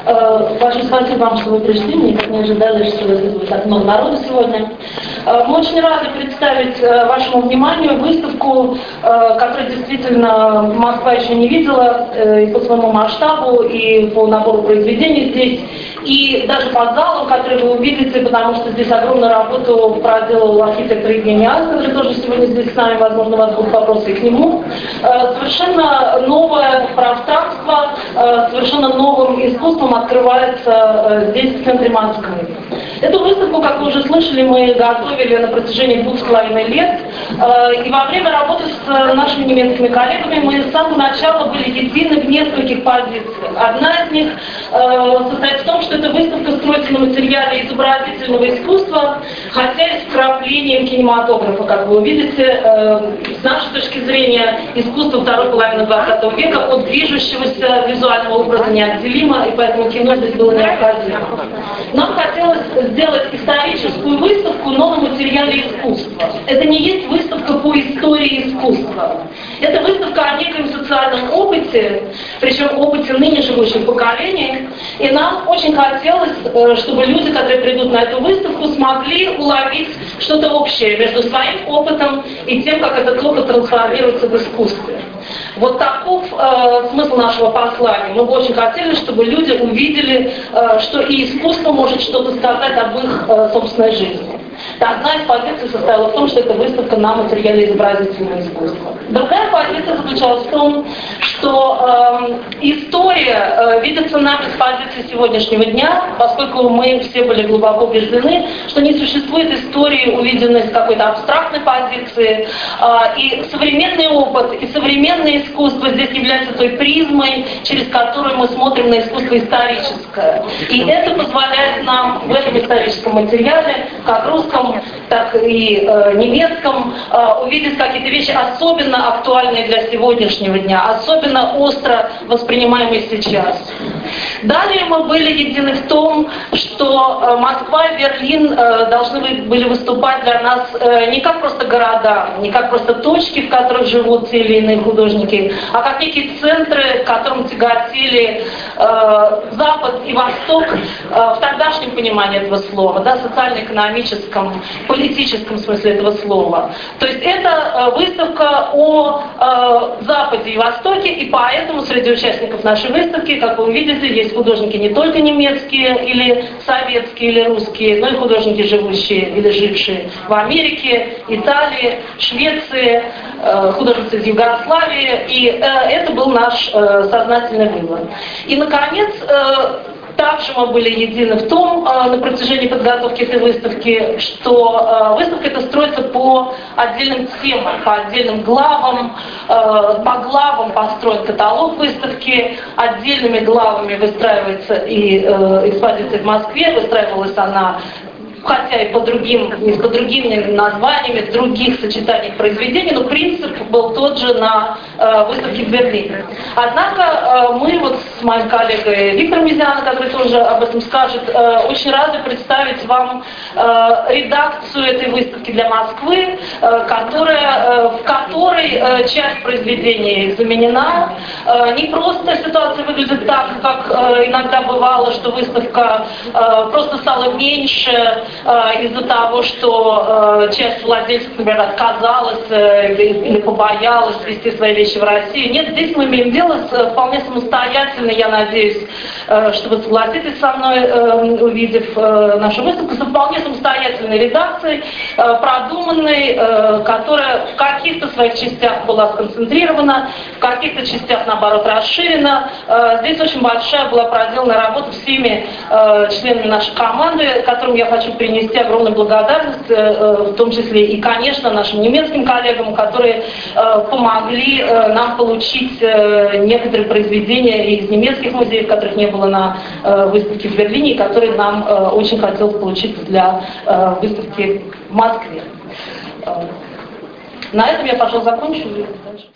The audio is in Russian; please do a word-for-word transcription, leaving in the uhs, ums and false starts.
Большое спасибо вам, что вы пришли. Мы никак не ожидали, что будет так много народу сегодня. Мы очень рады представить вашему вниманию выставку, которую действительно Москва еще не видела и по своему масштабу, и по набору произведений здесь, и даже по залу, который вы увидите, потому что здесь огромную работу проделал архитектор Евгений Ас, который тоже сегодня здесь с нами, возможно, у вас будут вопросы и к нему. Совершенно новое пространство, совершенно новым искусством открывается здесь, в центре Москвы. Эту выставку, как вы уже слышали, мы готовили на протяжении двух с половиной лет. И во время работы с нашими немецкими коллегами мы с самого начала были едины в нескольких позициях. Одна из них состоит в том, что эта выставка строится на материале изобразительного искусства, хотя и с вкраплением кинематографа, как вы увидите. С нашей точки зрения, искусство второй половины двадцатого века от движущегося визуального образа неотделимо, и поэтому кино здесь было необходимо. Нам хотелось сделать историческую выставку, но на материале искусства. Это не есть выставка по истории искусства. Это выставка о неком социальном опыте, причем опыте ныне живущих поколений. И нам очень хотелось, чтобы люди, которые придут на эту выставку, смогли уловить что-то общее между своим опытом и тем, как этот опыт трансформируется в искусстве. Вот таков э, смысл нашего послания. Мы бы очень хотели, чтобы люди увидели, э, что и искусство может что-то сказать об их э, собственной жизни. Одна из позиций состояла в том, что это выставка на материале изобразительного искусства. Другая позиция заключалась в том, что э, история э, видится нами с позиции сегодняшнего дня, поскольку мы все были глубоко убеждены, что не существует истории, увиденной с какой-то абстрактной позиции, э, и современный опыт, и современное искусство здесь является той призмой, через которую мы смотрим на искусство историческое. И это позволяет нам в этом историческом материале, как русском, так и э, немецком, э, увидеть какие-то вещи особенно актуальные для сегодняшнего дня, особенно остро воспринимаемые сейчас. Далее мы были едины в том, что э, Москва и Берлин э, должны были выступать для нас э, не как просто города, не как просто точки, в которых живут те или иные художники, а как некие центры, к которым тяготели э, Запад и Восток э, в тогдашнем понимании этого слова, да, социально-экономическом, политическом смысле этого слова. То есть это э, выставка о э, Западе и Востоке, и поэтому среди участников нашей выставки, как вы увидите, есть художники не только немецкие или советские или русские, но и художники, живущие или жившие в Америке, Италии, Швеции, э, художницы из Югославии, и э, это был наш э, сознательный выбор. И, наконец, э, также мы были едины в том, э, на протяжении подготовки этой выставки, что э, выставка эта строится по отдельным темам, по отдельным главам, э, по главам построен каталог выставки, отдельными главами выстраивается и э, экспозиция в Москве, выстраивалась она хотя и по другим, не по другими названиями, других сочетаний произведений, но принцип был тот же на э, выставке в Берлине. Однако э, мы вот с моим коллегой Виктором Мизяном, который тоже об этом скажет, э, очень рады представить вам э, редакцию этой выставки для Москвы, э, которая, э, в которой э, часть произведений заменена. Э, не просто ситуация выглядит так, как э, иногда бывало, что выставка э, просто стала меньше, из-за того, что э, часть владельцев, например, отказалась э, или побоялась вести свои вещи в Россию. Нет, здесь мы имеем дело с вполне самостоятельной, я надеюсь, э, что вы согласитесь со мной, э, увидев э, нашу выставку, с вполне самостоятельной редакцией, э, продуманной, э, которая в каких-то своих частях была сконцентрирована, в каких-то частях, наоборот, расширена. Э, здесь очень большая была проделана работа всеми э, членами нашей команды, которым я хочу принести огромную благодарность, в том числе и, конечно, нашим немецким коллегам, которые помогли нам получить некоторые произведения из немецких музеев, которых не было на выставке в Берлине, и которые нам очень хотелось получить для выставки в Москве. На этом я, пожалуй, закончу.